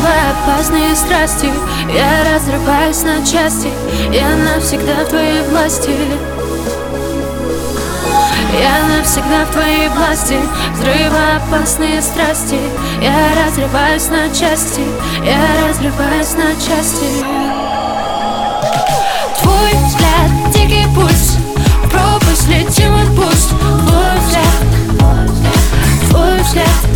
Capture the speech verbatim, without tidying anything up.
взрывая опасные страсти. Я разрываюсь на части, я навсегда в твоей власти. Я навсегда в твоей власти, взрывая опасные страсти. Я разрываюсь на части, я разрываюсь на части. Твой взгляд, дикий пульс, в пропасть летим от пуст. Твой взгляд, твой взгляд.